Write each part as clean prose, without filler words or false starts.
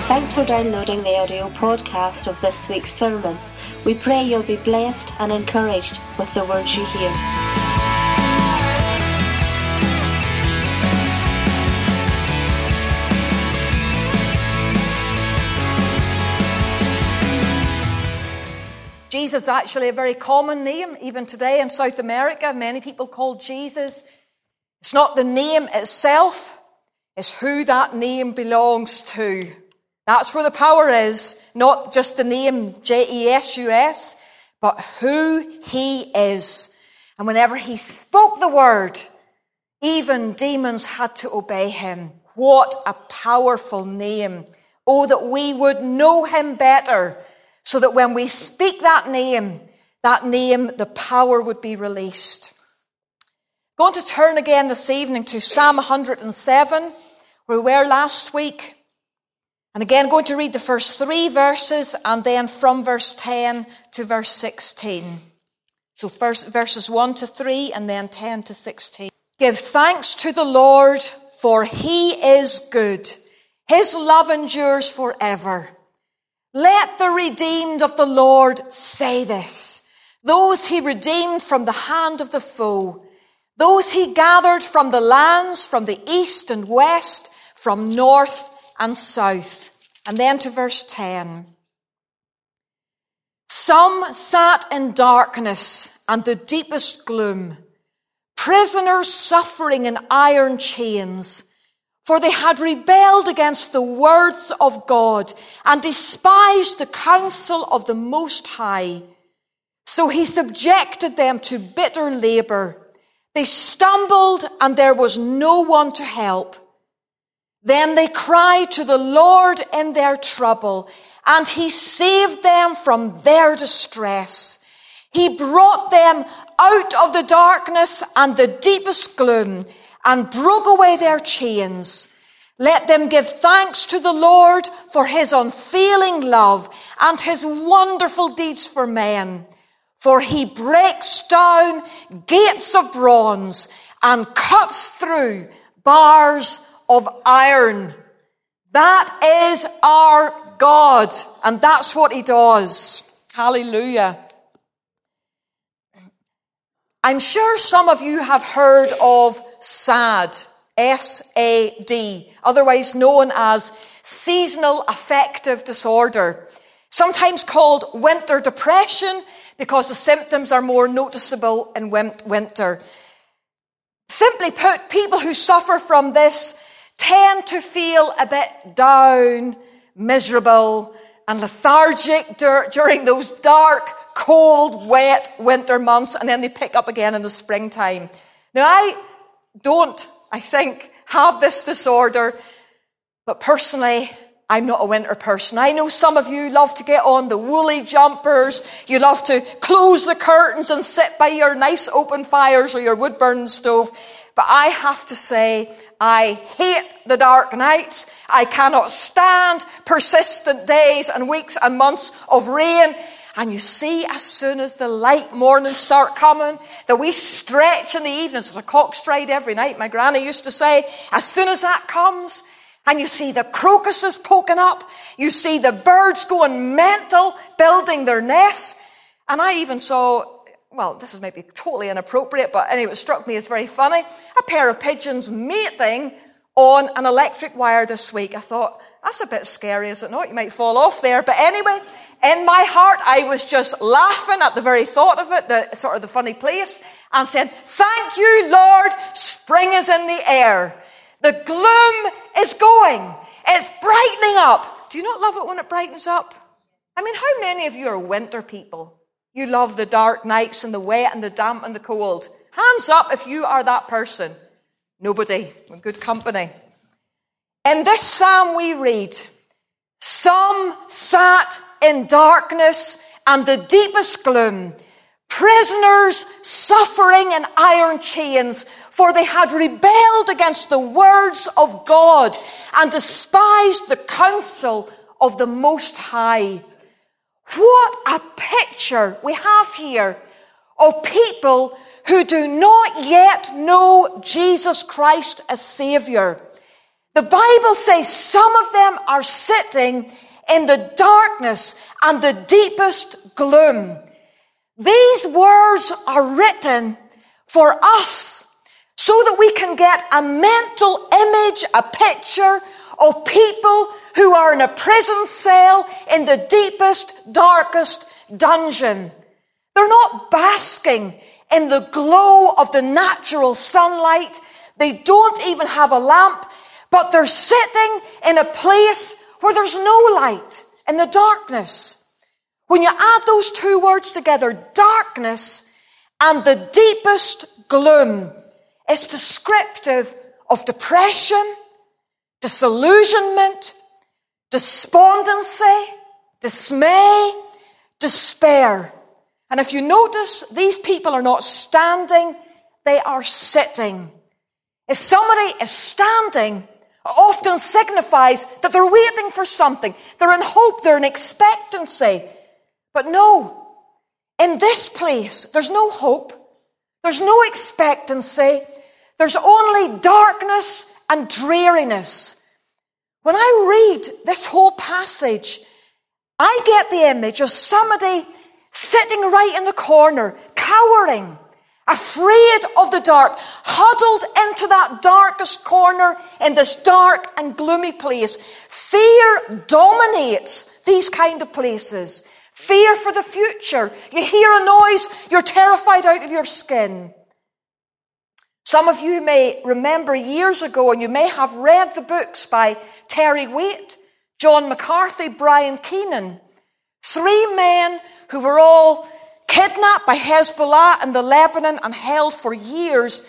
Thanks for downloading the audio podcast of this week's sermon. We pray you'll be blessed and encouraged with the words you hear. Jesus is actually a very common name, even today in South America. Many people call Jesus. It's not the name itself, it's who that name belongs to. That's where the power is, not just the name Jesus, but who he is. And whenever he spoke the word, even demons had to obey him. What a powerful name. Oh, that we would know him better, so that when we speak that name, the power would be released. I'm going to turn again this evening to Psalm 107, where we were last week. And again, going to read the first 3 verses, and then from verse 10 to verse 16. So first verses 1 to 3, and then 10 to 16. Give thanks to the Lord, for he is good. His love endures forever. Let the redeemed of the Lord say this. Those he redeemed from the hand of the foe. Those he gathered from the lands, from the east and west, from north and south. And then to verse 10. Some sat in darkness and the deepest gloom, prisoners suffering in iron chains, for they had rebelled against the words of God and despised the counsel of the Most High. So he subjected them to bitter labor. They stumbled and there was no one to help. Then they cried to the Lord in their trouble, and he saved them from their distress. He brought them out of the darkness and the deepest gloom, and broke away their chains. Let them give thanks to the Lord for his unfailing love and his wonderful deeds for men. For he breaks down gates of bronze and cuts through bars of iron. That is our God, and that's what he does. Hallelujah. I'm sure some of you have heard of SAD, S-A-D, otherwise known as seasonal affective disorder, sometimes called winter depression because the symptoms are more noticeable in winter. Simply put, people who suffer from this tend to feel a bit down, miserable, and lethargic during those dark, cold, wet winter months, and then they pick up again in the springtime. Now, I don't, I think, have this disorder, but personally, I'm not a winter person. I know some of you love to get on the woolly jumpers, you love to close the curtains and sit by your nice open fires or your wood-burning stove, but I have to say, I hate the dark nights. I cannot stand persistent days and weeks and months of rain. And you see, as soon as the light mornings start coming, that we stretch in the evenings. There's a cock stride every night, my granny used to say. As soon as that comes, and you see the crocuses poking up, you see the birds going mental, building their nests. And I even saw, well, this is maybe totally inappropriate, but anyway, it struck me as very funny, a pair of pigeons mating on an electric wire this week. I thought, that's a bit scary, is it not? You might fall off there. But anyway, in my heart, I was just laughing at the very thought of it, the sort of the funny place, and said, thank you, Lord, spring is in the air. The gloom is going. It's brightening up. Do you not love it when it brightens up? I mean, how many of you are winter people? You love the dark nights and the wet and the damp and the cold. Hands up if you are that person. Nobody. We're good company. In this psalm we read, some sat in darkness and the deepest gloom, prisoners suffering in iron chains, for they had rebelled against the words of God and despised the counsel of the Most High. What a picture we have here of people who do not yet know Jesus Christ as Savior. The Bible says some of them are sitting in the darkness and the deepest gloom. These words are written for us so that we can get a mental image, a picture of people who are in a prison cell in the deepest, darkest dungeon. They're not basking in the glow of the natural sunlight. They don't even have a lamp, but they're sitting in a place where there's no light, in the darkness. When you add those two words together, darkness and the deepest gloom, it's descriptive of depression, disillusionment, despondency, dismay, despair. And if you notice, these people are not standing, they are sitting. If somebody is standing, it often signifies that they're waiting for something. They're in hope, they're in expectancy. But no, in this place, there's no hope. There's no expectancy. There's only darkness and dreariness. When I read this whole passage, I get the image of somebody sitting right in the corner, cowering, afraid of the dark, huddled into that darkest corner in this dark and gloomy place. Fear dominates these kind of places. Fear for the future. You hear a noise, you're terrified out of your skin. Some of you may remember years ago, and you may have read the books by Terry Waite, John McCarthy, Brian Keenan. 3 men who were all kidnapped by Hezbollah in the Lebanon and held for years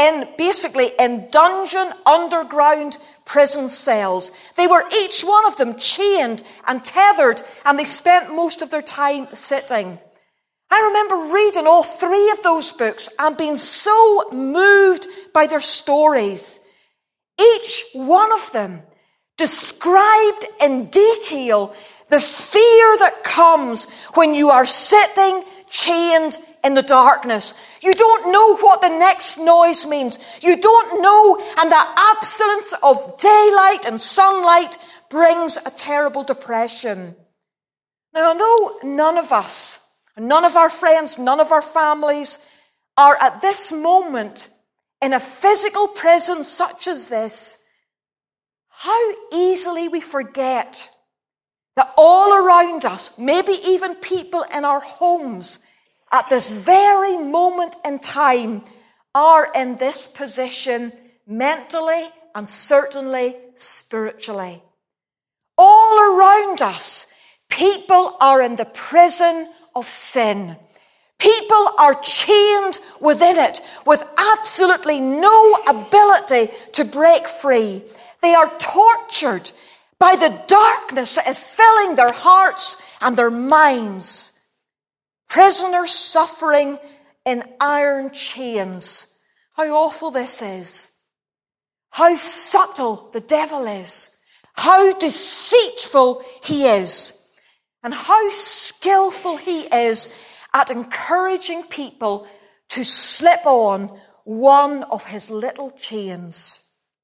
in dungeon, underground prison cells. They were each one of them chained and tethered, and they spent most of their time sitting. I remember reading all 3 of those books and being so moved by their stories. Each one of them described in detail the fear that comes when you are sitting chained in the darkness. You don't know what the next noise means. You don't know, and the absence of daylight and sunlight brings a terrible depression. Now, I know none of us, none of our friends, none of our families are at this moment in a physical prison such as this. How easily we forget that all around us, maybe even people in our homes, at this very moment in time, are in this position mentally and certainly spiritually. All around us, people are in the prison of sin. People are chained within it with absolutely no ability to break free. They are tortured by the darkness that is filling their hearts and their minds. Prisoners suffering in iron chains. How awful this is. How subtle the devil is. How deceitful he is. And how skillful he is at encouraging people to slip on one of his little chains.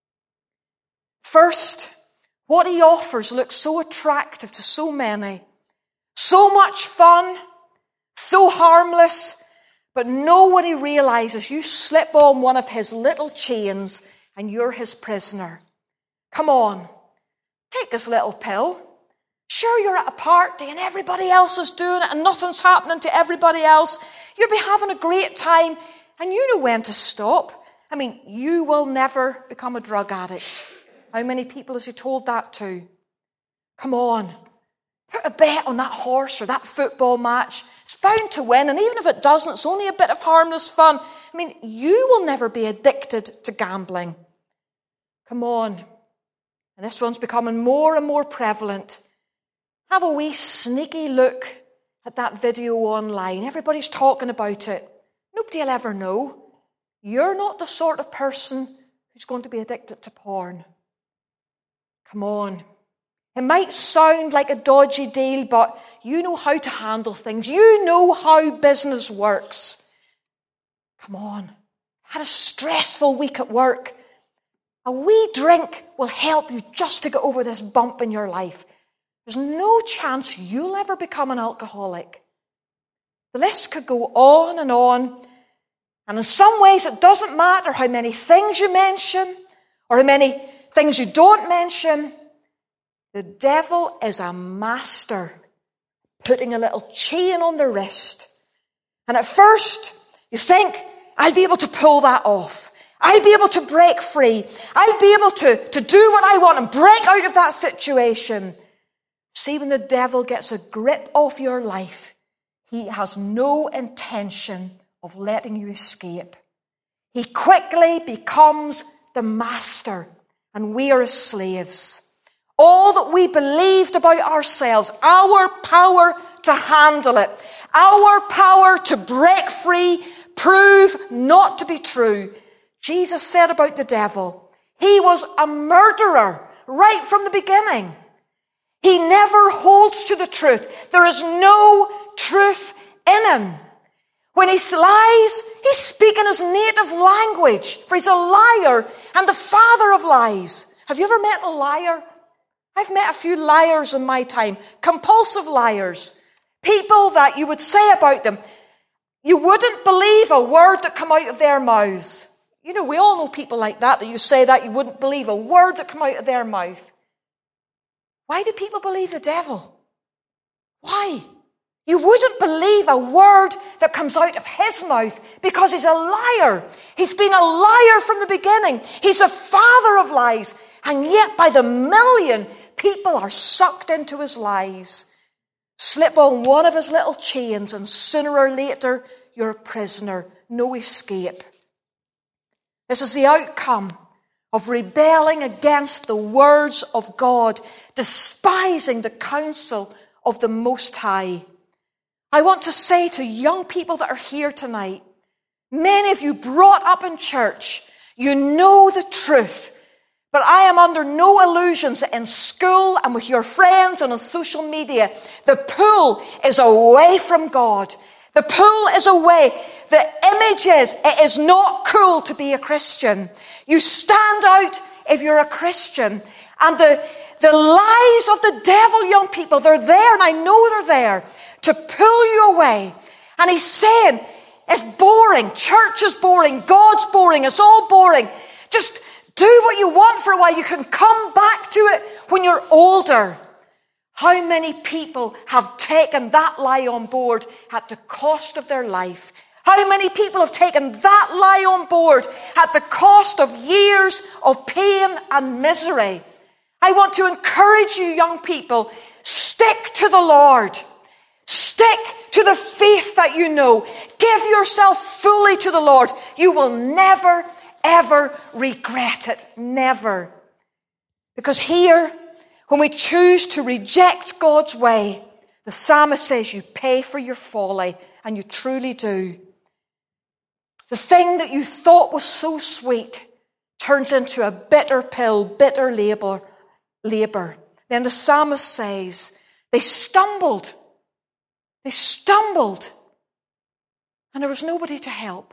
First, what he offers looks so attractive to so many. So much fun, so harmless, but nobody realizes you slip on one of his little chains and you're his prisoner. Come on, take this little pill. Sure, you're at a party and everybody else is doing it and nothing's happening to everybody else. You'll be having a great time and you know when to stop. I mean, you will never become a drug addict. How many people has he told that to? Come on, put a bet on that horse or that football match. It's bound to win, and even if it doesn't, it's only a bit of harmless fun. I mean, you will never be addicted to gambling. Come on. And this one's becoming more and more prevalent. Have a wee sneaky look at that video online. Everybody's talking about it. Nobody will ever know. You're not the sort of person who's going to be addicted to porn. Come on. It might sound like a dodgy deal, but you know how to handle things. You know how business works. Come on. Had a stressful week at work. A wee drink will help you just to get over this bump in your life. There's no chance you'll ever become an alcoholic. The list could go on. And in some ways, it doesn't matter how many things you mention or how many things you don't mention. The devil is a master putting a little chain on the wrist. And at first, you think, I'll be able to pull that off. I'll be able to break free. I'll be able to do what I want and break out of that situation. See, when the devil gets a grip of your life, he has no intention of letting you escape. He quickly becomes the master, and we are his slaves. All that we believed about ourselves, our power to handle it, our power to break free, prove not to be true. Jesus said about the devil, he was a murderer right from the beginning. He never holds to the truth. There is no truth in him. When he lies, he's speaking his native language, for he's a liar and the father of lies. Have you ever met a liar? I've met a few liars in my time, compulsive liars, people that you would say about them, you wouldn't believe a word that come out of their mouths. You know, we all know people like that you say that you wouldn't believe a word that come out of their mouth. Why do people believe the devil? Why? You wouldn't believe a word that comes out of his mouth because he's a liar. He's been a liar from the beginning. He's a father of lies. And yet by the million, people are sucked into his lies. Slip on one of his little chains and sooner or later, you're a prisoner. No escape. This is the outcome of rebelling against the words of God, despising the counsel of the Most High. I want to say to young people that are here tonight, many of you brought up in church, you know the truth, but I am under no illusions that in school and with your friends and on social media, the pull is away from God. The pull is away. The image is, it is not cool to be a Christian. You stand out if you're a Christian. And the lies of the devil, young people, they're there, and I know they're there, to pull you away. And he's saying, it's boring. Church is boring. God's boring. It's all boring. Just do what you want for a while. You can come back to it when you're older. How many people have taken that lie on board at the cost of their life? How many people have taken that lie on board at the cost of years of pain and misery? I want to encourage you, young people, stick to the Lord. Stick to the faith that you know. Give yourself fully to the Lord. You will never, ever regret it. Never. Because here, when we choose to reject God's way, the psalmist says you pay for your folly, and you truly do. The thing that you thought was so sweet turns into a bitter pill, bitter labor. Then the psalmist says, they stumbled. They stumbled, and there was nobody to help.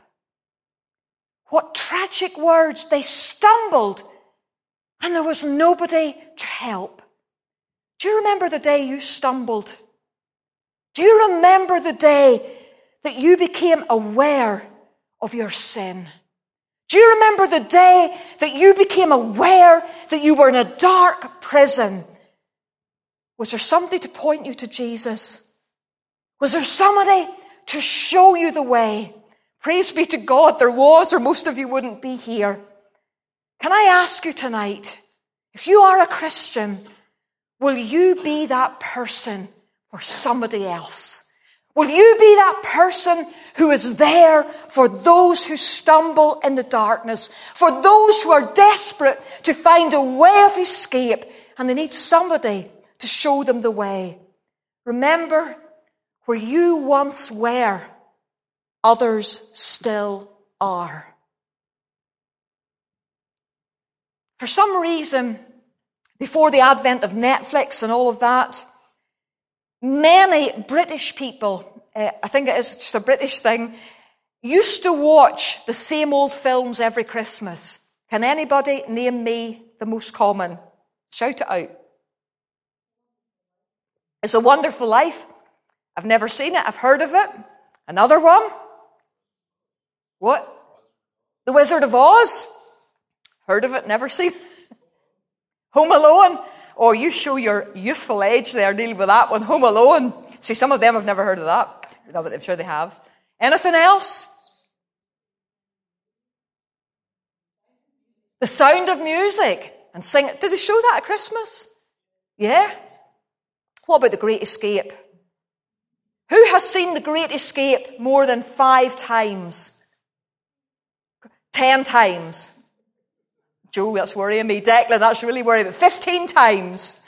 What tragic words. They stumbled, and there was nobody to help. Do you remember the day you stumbled? Do you remember the day that you became aware of your sin? Do you remember the day that you became aware that you were in a dark prison? Was there somebody to point you to Jesus? Was there somebody to show you the way? Praise be to God, there was, or most of you wouldn't be here. Can I ask you tonight, if you are a Christian, will you be that person for somebody else? Will you be that person who is there for those who stumble in the darkness, for those who are desperate to find a way of escape, and they need somebody to show them the way? Remember, where you once were, others still are. For some reason, before the advent of Netflix and all of that, many British people, I think it is just a British thing, used to watch the same old films every Christmas. Can anybody name me the most common? Shout it out. It's A Wonderful Life. I've never seen it. I've heard of it. Another one. What? The Wizard of Oz. Heard of it, never seen it. Home Alone. Oh, you show your youthful age there dealing with that one. Home Alone. See, some of them have never heard of that. No, but I'm sure they have. Anything else? The Sound of Music. And sing it. Do they show that at Christmas? Yeah. What about The Great Escape? Who has seen The Great Escape more than 5 times? 10 times? Joe, that's worrying me. Declan, that's really worrying me. 15 times.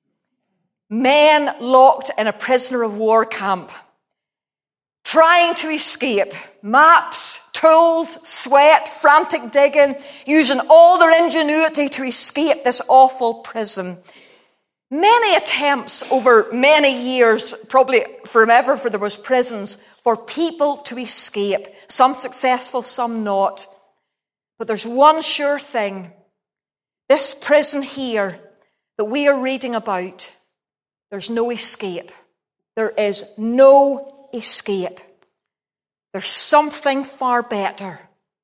Men locked in a prisoner of war camp, trying to escape. Maps, tools, sweat, frantic digging, using all their ingenuity to escape this awful prison. Many attempts over many years, probably forever, for there was prisons, for people to escape. Some successful, some not. But there's one sure thing. This prison here that we are reading about, there's no escape. There is no escape. There's something far better.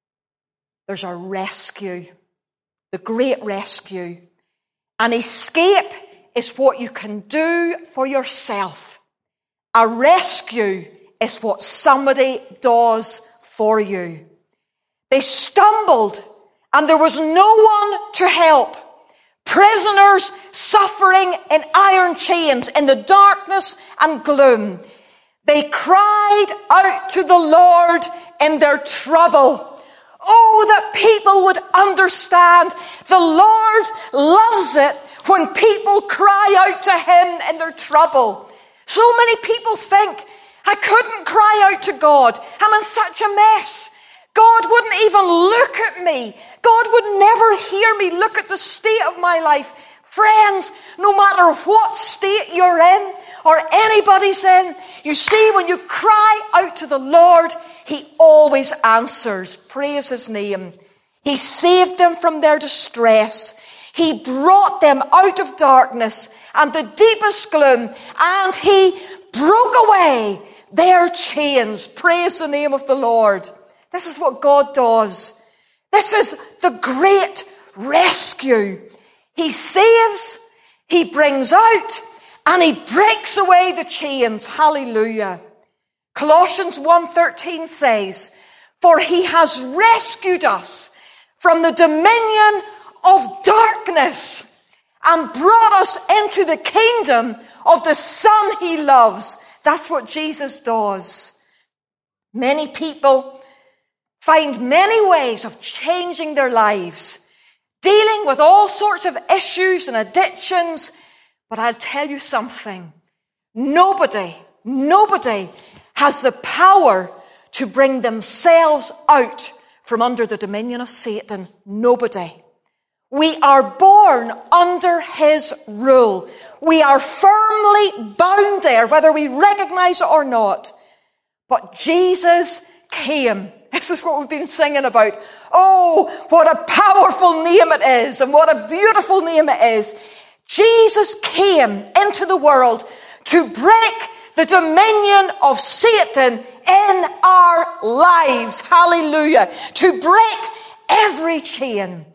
There's a rescue. The great rescue. An escape is what you can do for yourself. A rescue is what somebody does for you. They stumbled and there was no one to help. Prisoners suffering in iron chains in the darkness and gloom. They cried out to the Lord in their trouble. Oh, that people would understand. The Lord loves it when people cry out to him in their trouble. So many people think, I couldn't cry out to God. I'm in such a mess. God wouldn't even look at me. God would never hear me. Look at the state of my life. Friends, no matter what state you're in or anybody's in, you see, when you cry out to the Lord, he always answers. Praise his name. He saved them from their distress. He brought them out of darkness and the deepest gloom, and he broke away their chains. Praise the name of the Lord. This is what God does. This is the great rescue. He saves, he brings out, and he breaks away the chains. Hallelujah. Colossians 1:13 says, for he has rescued us from the dominion of darkness and brought us into the kingdom of the Son he loves. That's what Jesus does. Many people find many ways of changing their lives, dealing with all sorts of issues and addictions. But I'll tell you something. Nobody has the power to bring themselves out from under the dominion of Satan. Nobody. We are born under his rule. We are firmly bound there, whether we recognize it or not. But Jesus came. This is what we've been singing about. Oh, what a powerful name it is, and what a beautiful name it is. Jesus came into the world to break the dominion of Satan in our lives. Hallelujah. To break every chain.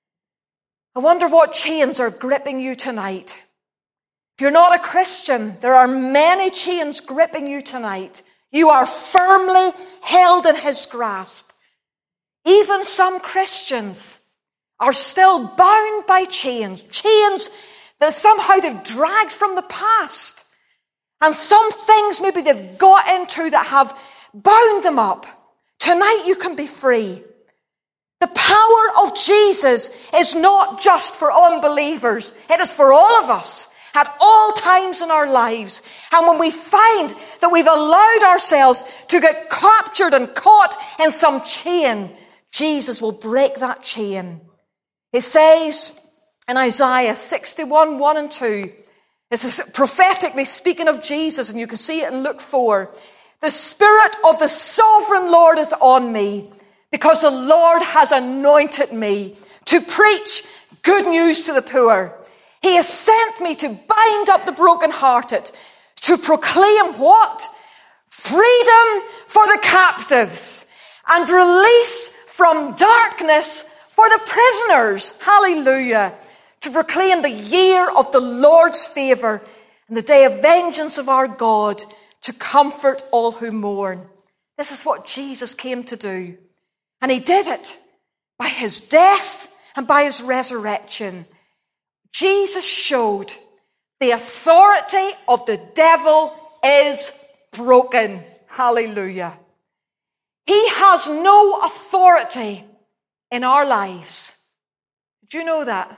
I wonder what chains are gripping you tonight. If you're not a Christian, there are many chains gripping you tonight. You are firmly held in his grasp. Even some Christians are still bound by chains. Chains that somehow they've dragged from the past. And some things maybe they've got into that have bound them up. Tonight you can be free. The power of Jesus is not just for unbelievers. It is for all of us at all times in our lives. And when we find that we've allowed ourselves to get captured and caught in some chain, Jesus will break that chain. It says in Isaiah 61, 1 and 2, it's prophetically speaking of Jesus, and you can see it in Luke 4. The Spirit of the Sovereign Lord is on me, because the Lord has anointed me to preach good news to the poor. He has sent me to bind up the brokenhearted, to proclaim what? Freedom for the captives and release from darkness for the prisoners. Hallelujah. To proclaim the year of the Lord's favor and the day of vengeance of our God, to comfort all who mourn. This is what Jesus came to do. And he did it by his death and by his resurrection. Jesus showed the authority of the devil is broken. Hallelujah. He has no authority in our lives. Did you know that?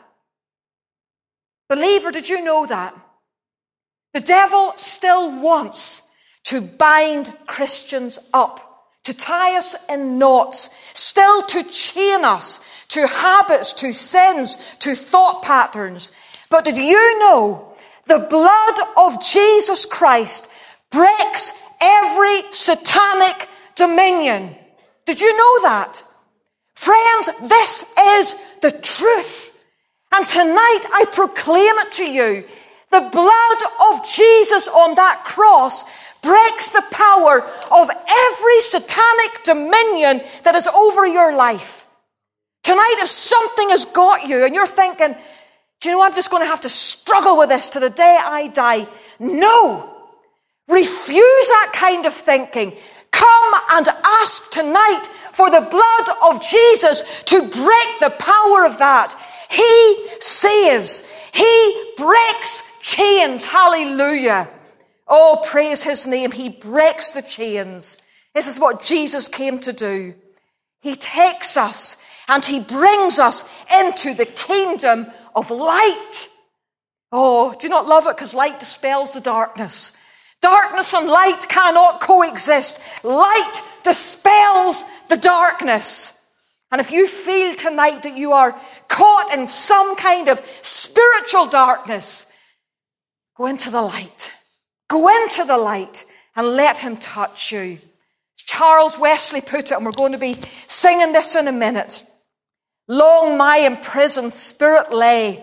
Believer, did you know that? The devil still wants to bind Christians up, to tie us in knots, still to chain us to habits, to sins, to thought patterns. But did you know the blood of Jesus Christ breaks every satanic dominion? Did you know that? Friends, this is the truth. And tonight I proclaim it to you. The blood of Jesus on that cross breaks the power of every satanic dominion that is over your life. Tonight, if something has got you and you're thinking, do you know, I'm just going to have to struggle with this to the day I die. No. Refuse that kind of thinking. Come and ask tonight for the blood of Jesus to break the power of that. He saves. He breaks chains. Hallelujah. Oh, praise his name. He breaks the chains. This is what Jesus came to do. He takes us and he brings us into the kingdom of light. Oh, do you not love it? Because light dispels the darkness. Darkness and light cannot coexist. Light dispels the darkness. And if you feel tonight that you are caught in some kind of spiritual darkness, go into the light. Go into the light and let him touch you. Charles Wesley put it, and we're going to be singing this in a minute. Long my imprisoned spirit lay,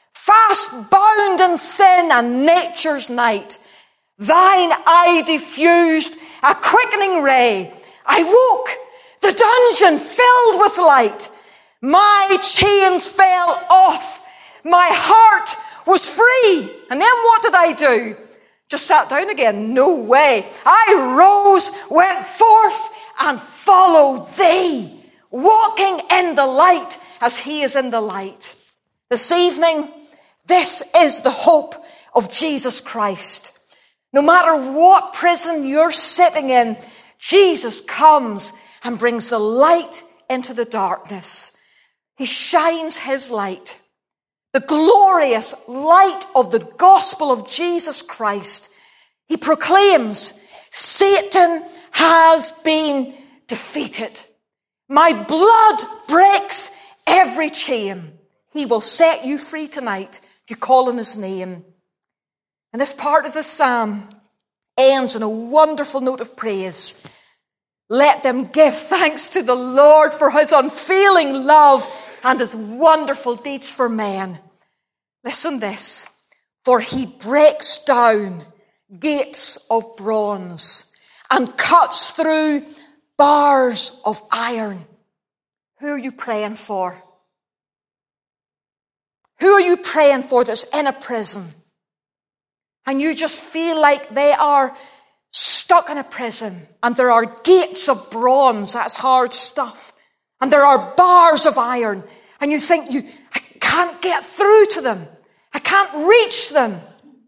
fast bound in sin and nature's night. Thine eye diffused a quickening ray. I woke, the dungeon filled with light. My chains fell off. My heart was free. And then what did I do? Just sat down again? No way. I rose, went forth, and followed thee, walking in the light as he is in the light. This evening, this is the hope of Jesus Christ. No matter what prison you're sitting in, Jesus comes and brings the light into the darkness. He shines his light. The glorious light of the gospel of Jesus Christ. He proclaims, Satan has been defeated. My blood breaks every chain. He will set you free tonight to call on his name. And this part of the psalm ends on a wonderful note of praise. Let them give thanks to the Lord for his unfailing love and his wonderful deeds for men. Listen this. For he breaks down gates of bronze and cuts through bars of iron. Who are you praying for? Who are you praying for that's in a prison? And you just feel like they are stuck in a prison and there are gates of bronze, that's hard stuff, and there are bars of iron, and you think, I can't get through to them. I can't reach them.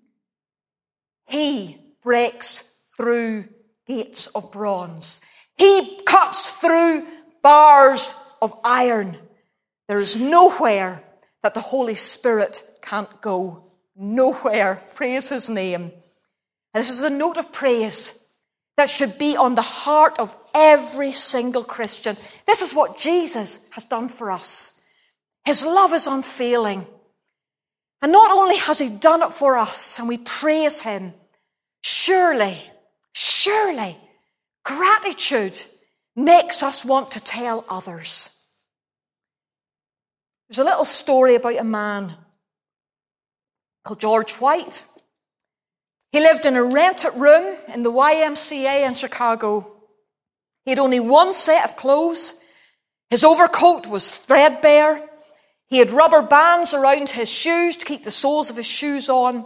He breaks through gates of bronze. He cuts through bars of iron. There is nowhere that the Holy Spirit can't go. Nowhere. Praise his name. And this is a note of praise that should be on the heart of every single Christian. This is what Jesus has done for us. His love is unfailing. And not only has he done it for us, and we praise him, surely, gratitude makes us want to tell others. There's a little story about a man called George White. He lived in a rented room in the YMCA in Chicago. He had only one set of clothes. His overcoat was threadbare. He had rubber bands around his shoes to keep the soles of his shoes on.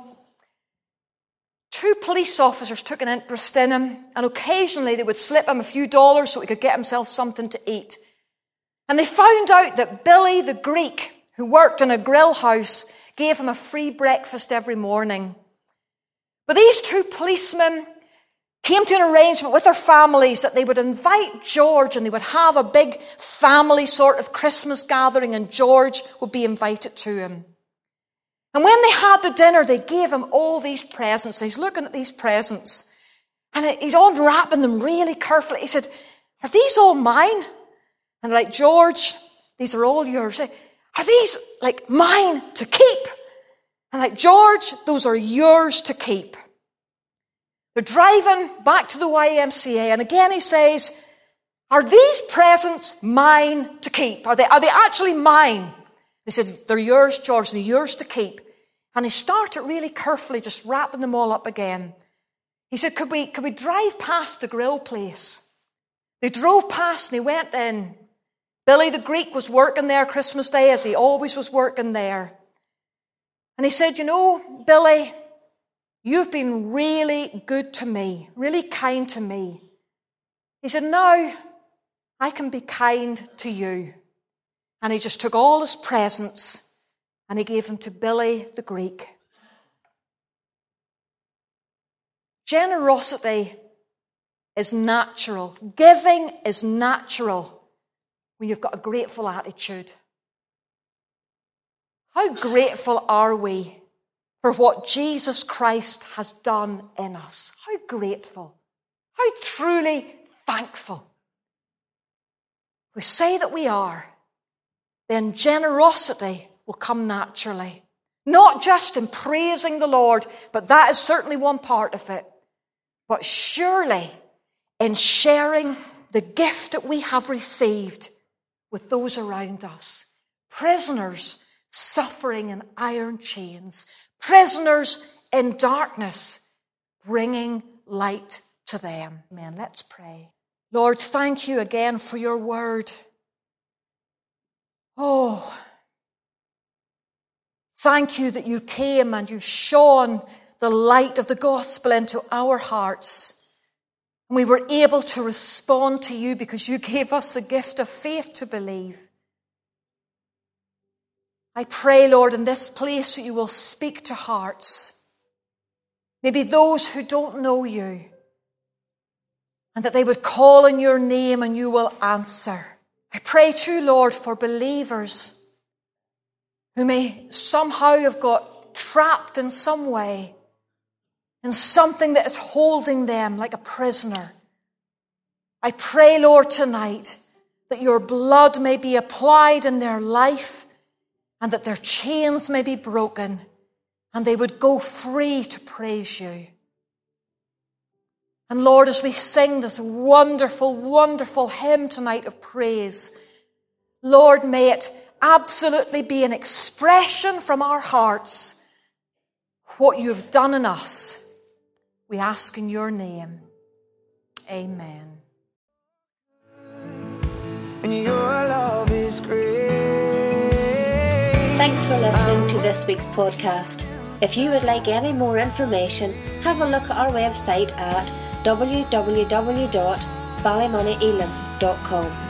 2 police officers took an interest in him, and occasionally they would slip him a few dollars so he could get himself something to eat. And they found out that Billy the Greek, who worked in a grill house, gave him a free breakfast every morning. But these 2 policemen came to an arrangement with their families that they would invite George and they would have a big family sort of Christmas gathering, and George would be invited to him. And when they had the dinner, they gave him all these presents. He's looking at these presents and he's unwrapping them really carefully. He said, "Are these all mine?" And they're like, "George, these are all yours." "Are these like mine to keep?" And like, "George, those are yours to keep." They're driving back to the YMCA, and again he says, "Are these presents mine to keep? Are they actually mine?" He said, "They're yours, George, they're yours to keep." And he started really carefully just wrapping them all up again. He said, could we drive past the grill place? They drove past and he went in. Billy the Greek was working there Christmas Day, as he always was working there. And he said, "You know, Billy, you've been really good to me, really kind to me." He said, "Now I can be kind to you." And he just took all his presents and he gave them to Billy the Greek. Generosity is natural. Giving is natural when you've got a grateful attitude. How grateful are we for what Jesus Christ has done in us? How grateful. How truly thankful. If we say that we are, then generosity will come naturally. Not just in praising the Lord, but that is certainly one part of it. But surely in sharing the gift that we have received with those around us. Prisoners suffering in iron chains. Prisoners in darkness, bringing light to them. Amen. Let's pray. Lord, thank you again for your word. Oh, thank you that you came and you shone the light of the gospel into our hearts. And we were able to respond to you because you gave us the gift of faith to believe. I pray, Lord, in this place that you will speak to hearts. Maybe those who don't know you. And that they would call on your name and you will answer. I pray too, Lord, for believers who may somehow have got trapped in some way in something that is holding them like a prisoner. I pray, Lord, tonight that your blood may be applied in their life and that their chains may be broken and they would go free to praise you. And Lord, as we sing this wonderful, wonderful hymn tonight of praise, Lord, may it absolutely be an expression from our hearts what you have done in us. We ask in your name. Amen. And your love is great. Thanks for listening to this week's podcast. If you would like any more information, have a look at our website at www.ballymonnyelam.com.